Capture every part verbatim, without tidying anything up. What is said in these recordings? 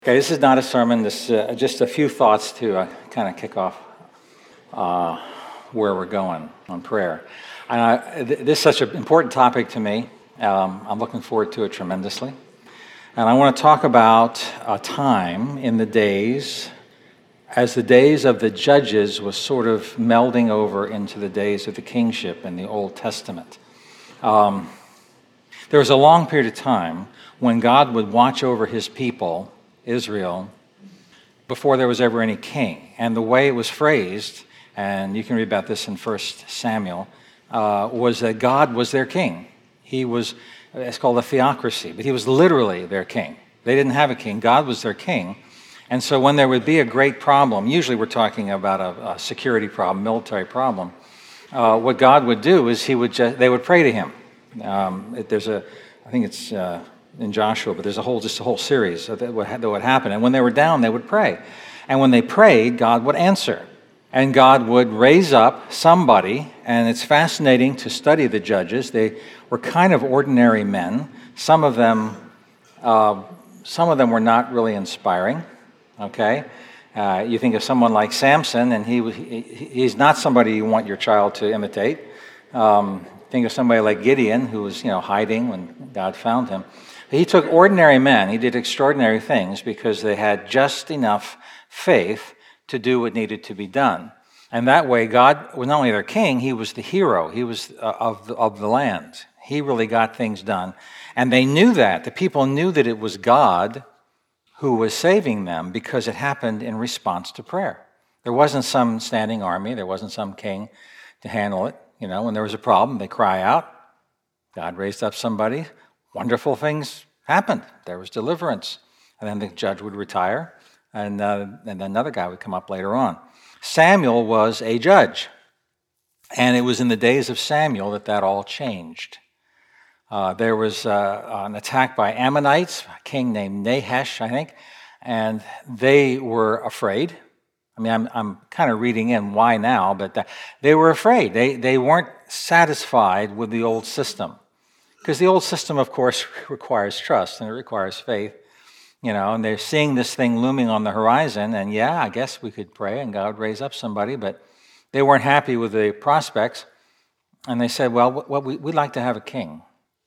Okay, this is not a sermon. This is uh, just a few thoughts to uh, kind of kick off uh, where we're going on prayer. And I, th- this is such an important topic to me. Um, I'm looking forward to it tremendously. And I want to talk about a time in the days as the days of the judges was sort of melding over into the days of the kingship in the Old Testament. Um, there was a long period of time when God would watch over his people, Israel, before there was ever any king. And the way it was phrased, and you can read about this in First Samuel, uh, was that God was their king. He was, it's called a theocracy, but he was literally their king. They didn't have a king. God was their king. And so when there would be a great problem, usually we're talking about a, a security problem, military problem, uh, what God would do is he would just, they would pray to him. Um, it, there's a, I think it's uh, in Joshua, but there's a whole, just a whole series that would, that would happen. And when they were down, they would pray. And when they prayed, God would answer. And God would raise up somebody, and it's fascinating to study the judges. They were kind of ordinary men. Some of them, uh, some of them were not really inspiring. Okay, uh, you think of someone like Samson, and he, he he's not somebody you want your child to imitate. Um, think of somebody like Gideon, who was you know hiding when God found him. He took ordinary men. He did extraordinary things because they had just enough faith to do what needed to be done. And that way, God was not only their king; he was the hero. He was uh, of the, of the land. He really got things done, and they knew that. The people knew that it was God who was saving them because it happened in response to prayer. There wasn't some standing army. There wasn't some king to handle it. You know, when there was a problem, they cry out. God raised up somebody. Wonderful things happened. There was deliverance. And then the judge would retire, and, uh, and then another guy would come up later on. Samuel was a judge. And it was in the days of Samuel that that all changed. Uh, there was uh, an attack by Ammonites, a king named Nahash, I think, and they were afraid. I mean, I'm, I'm kind of reading in why now, but uh, they were afraid. They, they weren't satisfied with the old system. Because the old system, of course, requires trust and it requires faith. You know, and they're seeing this thing looming on the horizon, and yeah, I guess we could pray and God would raise up somebody, but they weren't happy with the prospects. And they said, well, well we, we'd like to have a king.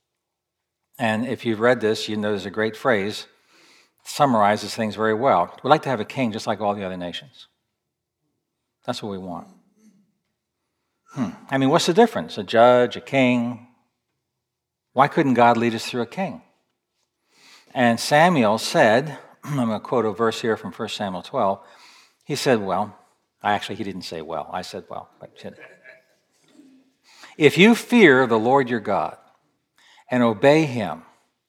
And if you've read this, you know there's a great phrase, summarizes things very well. We'd like to have a king just like all the other nations. That's what we want. Hmm. I mean, what's the difference? A judge, a king? Why couldn't God lead us through a king? And Samuel said, I'm going to quote a verse here from First Samuel twelve. He said, well, actually he didn't say well. I said well. But he said, if you fear the Lord your God, and obey him,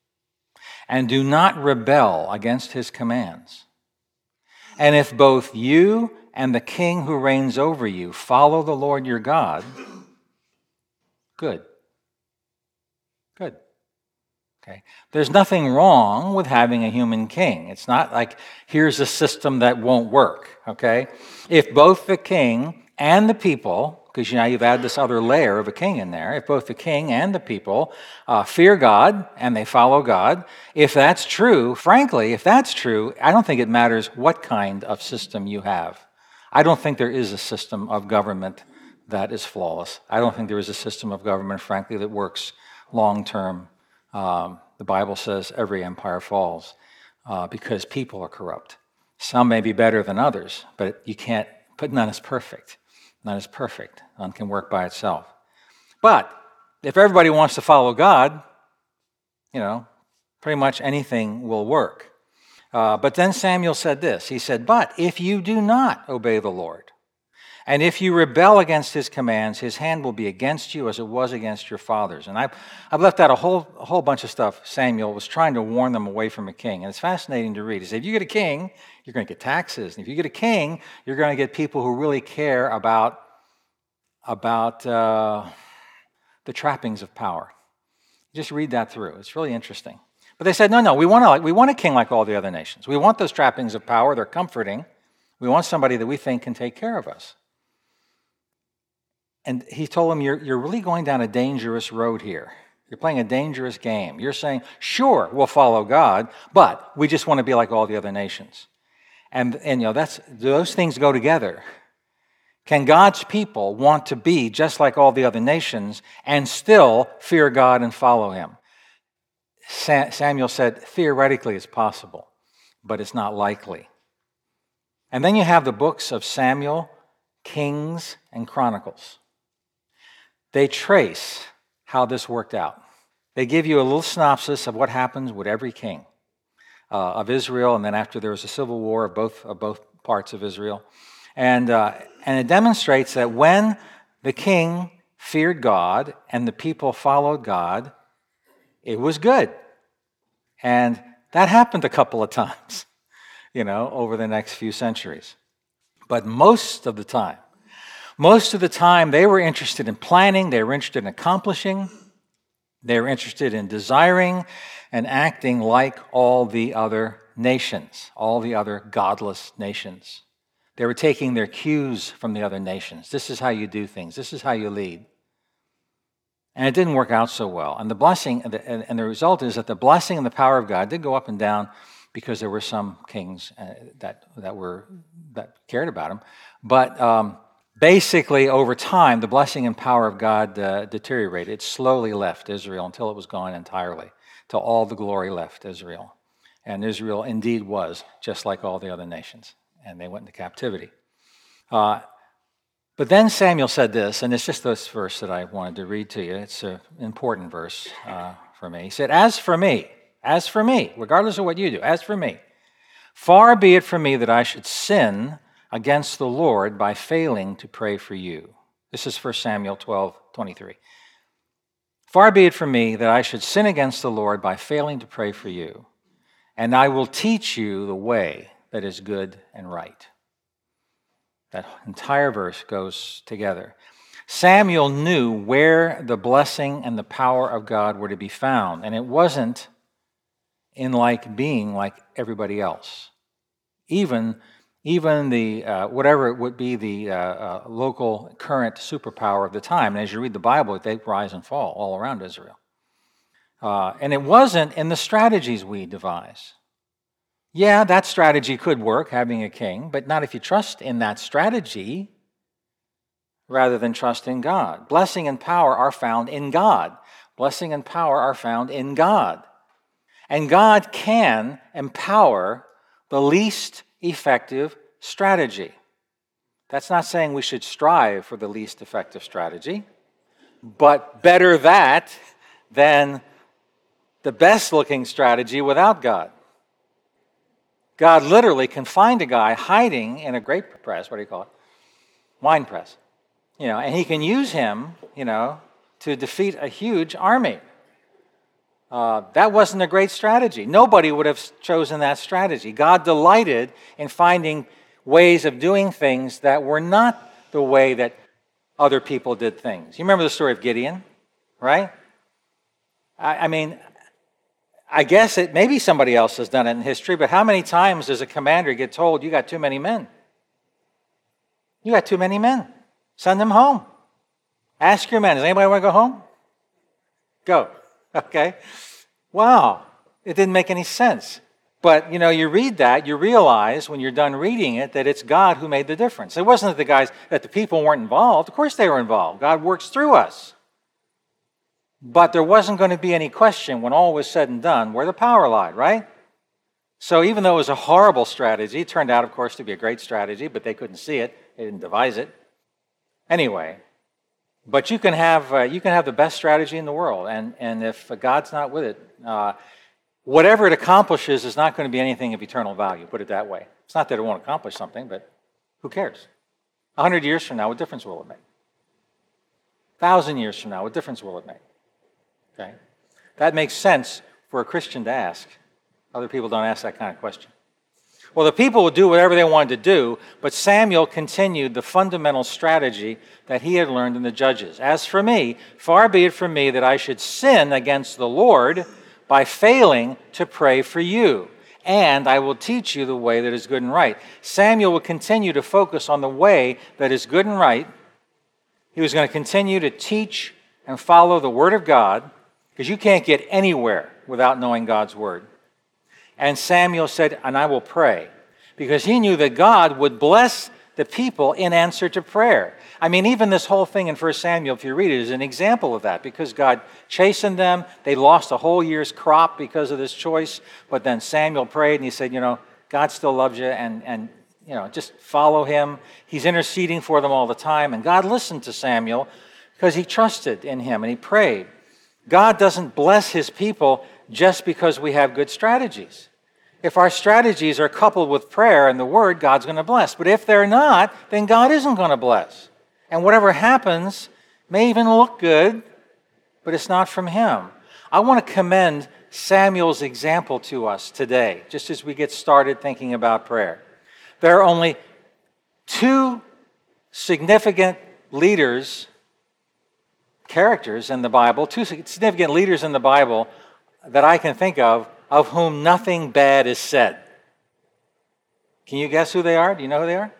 and do not rebel against his commands. And if both you and the king who reigns over you follow the Lord your God, good. Good. Okay. There's nothing wrong with having a human king. It's not like here's a system that won't work. Okay. If both the king and the people, because you know you've added this other layer of a king in there. If both the king and the people uh, fear God and they follow God, if that's true, frankly, if that's true, I don't think it matters what kind of system you have. I don't think there is a system of government that is flawless. I don't think there is a system of government, frankly, that works long term. Um, the Bible says every empire falls uh, because people are corrupt. Some may be better than others, but you can't, but none is perfect. None is perfect. None can work by itself. But if everybody wants to follow God, you know, pretty much anything will work. Uh, but then Samuel said this. He said, but if you do not obey the Lord, and if you rebel against his commands, his hand will be against you as it was against your fathers. And I've, I've left out a whole, a whole bunch of stuff. Samuel was trying to warn them away from a king. And it's fascinating to read. He said, if you get a king, you're going to get taxes. And if you get a king, you're going to get people who really care about, about uh, the trappings of power. Just read that through. It's really interesting. But they said, no, no, we want, to, we want a king like all the other nations. We want those trappings of power. They're comforting. We want somebody that we think can take care of us. And he told them, you're, you're really going down a dangerous road here. You're playing a dangerous game. You're saying, sure, we'll follow God, but we just want to be like all the other nations. And, and you know, that's those things go together. Can God's people want to be just like all the other nations and still fear God and follow him? Samuel said, theoretically it's possible, but it's not likely. And then you have the books of Samuel, Kings, and Chronicles. They trace how this worked out. They give you a little synopsis of what happens with every king uh, of Israel, and then after there was a civil war of both, of both parts of Israel. And, uh, and it demonstrates that when the king feared God and the people followed God, it was good. And that happened a couple of times, you know, over the next few centuries. But most of the time, most of the time they were interested in planning, they were interested in accomplishing, they were interested in desiring and acting like all the other nations, all the other godless nations. They were taking their cues from the other nations. This is how you do things. This is how you lead. And it didn't work out so well. And the blessing, and the result is that the blessing and the power of God did go up and down because there were some kings that that were that cared about him. But um, basically, over time, the blessing and power of God uh, deteriorated. It slowly left Israel until it was gone entirely, till all the glory left Israel. And Israel indeed was just like all the other nations. And they went into captivity. Uh, but then Samuel said this, and it's just this verse that I wanted to read to you. It's an important verse uh, for me. He said, as for me, as for me, regardless of what you do, as for me, far be it from me that I should sin against the Lord by failing to pray for you. This is First Samuel twelve twenty-three. Far be it from me that I should sin against the Lord by failing to pray for you, and I will teach you the way that is good and right. That entire verse goes together. Samuel knew where the blessing and the power of God were to be found, and it wasn't in like being like everybody else. Even, even the uh, whatever it would be the uh, uh, local current superpower of the time. And as you read the Bible, they rise and fall all around Israel. Uh, and it wasn't in the strategies we devise. Yeah, that strategy could work, having a king, but not if you trust in that strategy rather than trust in God. Blessing and power are found in God. Blessing and power are found in God. And God can empower the least effective strategy. That's not saying we should strive for the least effective strategy, but better that than the best-looking strategy without God. God literally can find a guy hiding in a grape press, what do you call it? Wine press. You know, and he can use him, you know, to defeat a huge army. Uh, that wasn't a great strategy. Nobody would have chosen that strategy. God delighted in finding ways of doing things that were not the way that other people did things. You remember the story of Gideon, right? I, I mean, I guess it maybe somebody else has done it in history, but how many times does a commander get told, you got too many men? You got too many men. Send them home. Ask your men, does anybody want to go home? Go. Okay. Wow. It didn't make any sense. But, you know, you read that, you realize when you're done reading it that it's God who made the difference. It wasn't that the guys, that the people weren't involved. Of course they were involved. God works through us. But there wasn't going to be any question when all was said and done where the power lied, right? So even though it was a horrible strategy, it turned out, of course, to be a great strategy, but they couldn't see it. They didn't devise it. Anyway, but you can have uh, you can have the best strategy in the world, and, and if God's not with it, uh, whatever it accomplishes is not going to be anything of eternal value, put it that way. It's not that it won't accomplish something, but who cares? A hundred years from now, what difference will it make? A thousand years from now, what difference will it make? Okay, that makes sense for a Christian to ask. Other people don't ask that kind of question. Well, the people would do whatever they wanted to do, but Samuel continued the fundamental strategy that he had learned in the Judges. As for me, far be it from me that I should sin against the Lord by failing to pray for you, and I will teach you the way that is good and right. Samuel would continue to focus on the way that is good and right. He was going to continue to teach and follow the Word of God, because you can't get anywhere without knowing God's word. And Samuel said, and I will pray, because he knew that God would bless the people in answer to prayer. I mean, even this whole thing in First Samuel, if you read it, is an example of that, because God chastened them. They lost a whole year's crop because of this choice, but then Samuel prayed, and he said, you know, God still loves you, and, and you know, just follow him. He's interceding for them all the time, and God listened to Samuel because he trusted in him, and he prayed. God doesn't bless his people just because we have good strategies. If our strategies are coupled with prayer and the word, God's going to bless. But if they're not, then God isn't going to bless. And whatever happens may even look good, but it's not from him. I want to commend Samuel's example to us today, just as we get started thinking about prayer. There are only two significant leaders, characters in the Bible, two significant leaders in the Bible that I can think of, of whom nothing bad is said. Can you guess who they are? Do you know who they are?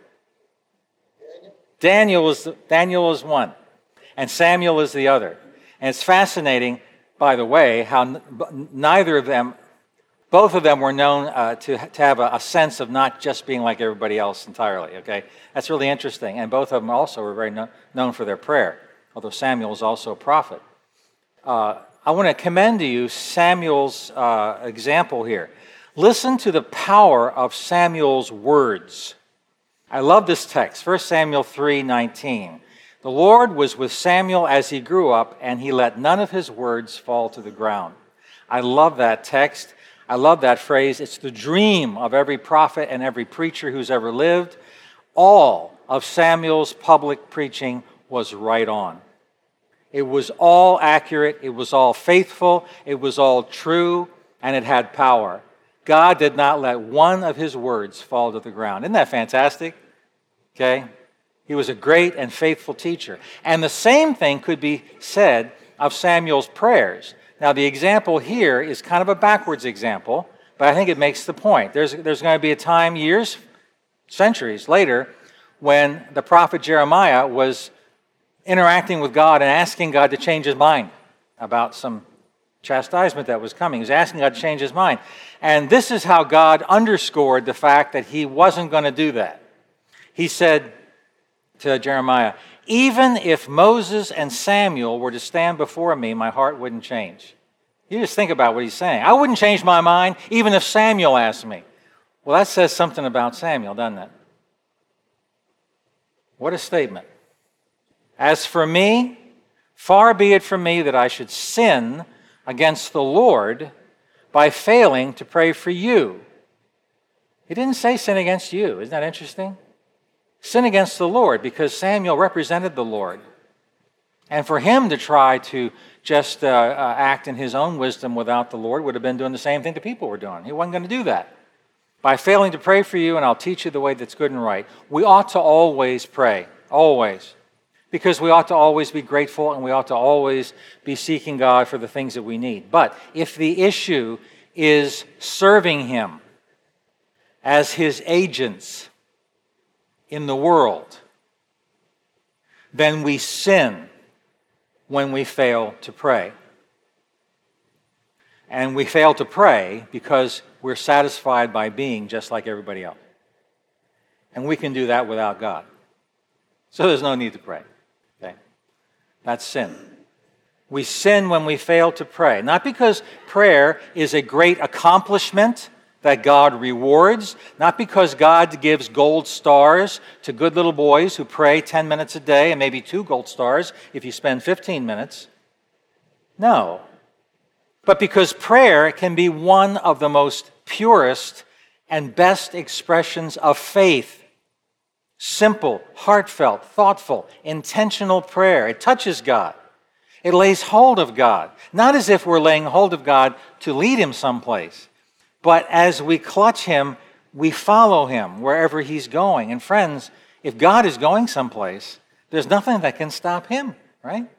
Daniel is, Daniel is one, and Samuel is the other. And it's fascinating, by the way, how n- neither of them, both of them were known uh, to, to have a, a sense of not just being like everybody else entirely, okay? That's really interesting. And both of them also were very no, known for their prayer, although Samuel is also a prophet. Uh, I want to commend to you Samuel's uh, example here. Listen to the power of Samuel's words. I love this text, First Samuel three nineteen. The Lord was with Samuel as he grew up, and he let none of his words fall to the ground. I love that text. I love that phrase. It's the dream of every prophet and every preacher who's ever lived. All of Samuel's public preaching was right on. It was all accurate, it was all faithful, it was all true, and it had power. God did not let one of his words fall to the ground. Isn't that fantastic? Okay? He was a great and faithful teacher. And the same thing could be said of Samuel's prayers. Now, the example here is kind of a backwards example, but I think it makes the point. There's, there's going to be a time, years, centuries later, when the prophet Jeremiah was interacting with God and asking God to change his mind about some chastisement that was coming. He was asking God to change his mind. And this is how God underscored the fact that he wasn't going to do that. He said to Jeremiah, even if Moses and Samuel were to stand before me, my heart wouldn't change. You just think about what he's saying. I wouldn't change my mind even if Samuel asked me. Well, that says something about Samuel, doesn't it? What a statement. As for me, far be it from me that I should sin against the Lord by failing to pray for you. He didn't say sin against you. Isn't that interesting? Sin against the Lord, because Samuel represented the Lord. And for him to try to just uh, uh, act in his own wisdom without the Lord would have been doing the same thing the people were doing. He wasn't going to do that. By failing to pray for you, and I'll teach you the way that's good and right. We ought to always pray, always. Because we ought to always be grateful, and we ought to always be seeking God for the things that we need. But if the issue is serving him as his agents in the world, then we sin when we fail to pray. And we fail to pray because we're satisfied by being just like everybody else. And we can do that without God. So there's no need to pray. Okay? That's sin. We sin when we fail to pray. Not because prayer is a great accomplishment that God rewards, not because God gives gold stars to good little boys who pray ten minutes a day and maybe two gold stars if you spend fifteen minutes. No. But because prayer can be one of the most purest and best expressions of faith. Simple, heartfelt, thoughtful, intentional prayer. It touches God. It lays hold of God. Not as if we're laying hold of God to lead him someplace, but as we clutch him, we follow him wherever he's going. And friends, if God is going someplace, there's nothing that can stop him, right?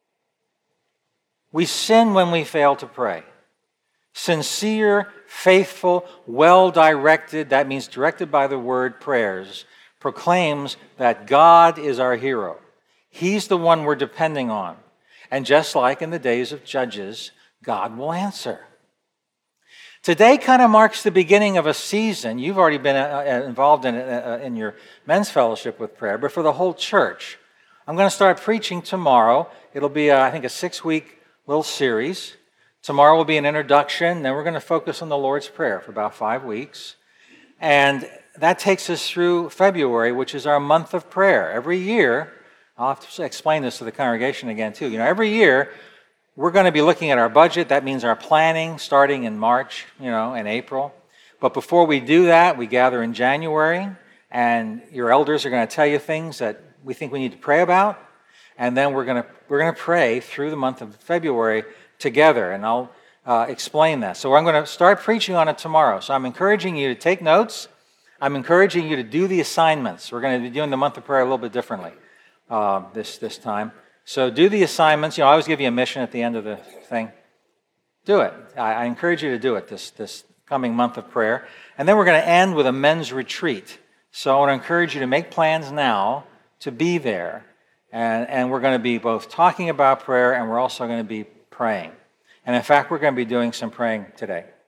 We sin when we fail to pray. Sincere, faithful, well-directed, that means directed by the word, prayers, proclaims that God is our hero. He's the one we're depending on. And just like in the days of Judges, God will answer. Today kind of marks the beginning of a season. You've already been uh, involved in, uh, in your men's fellowship with prayer, but for the whole church. I'm going to start preaching tomorrow. It'll be, uh, I think, a six-week little series. Tomorrow will be an introduction, then we're going to focus on the Lord's Prayer for about five weeks. And that takes us through February, which is our month of prayer. Every year, I'll have to explain this to the congregation again, too. You know, every year, we're going to be looking at our budget. That means our planning starting in March, you know, and April. But before we do that, we gather in January, and your elders are going to tell you things that we think we need to pray about. And then we're going to we're going to pray through the month of February together, and I'll uh, explain that. So I'm going to start preaching on it tomorrow. So I'm encouraging you to take notes. I'm encouraging you to do the assignments. We're going to be doing the month of prayer a little bit differently uh, this this time. So do the assignments. You know, I always give you a mission at the end of the thing. Do it. I, I encourage you to do it this, this coming month of prayer. And then we're going to end with a men's retreat. So I want to encourage you to make plans now to be there. And, and we're going to be both talking about prayer, and we're also going to be praying. And in fact, we're going to be doing some praying today.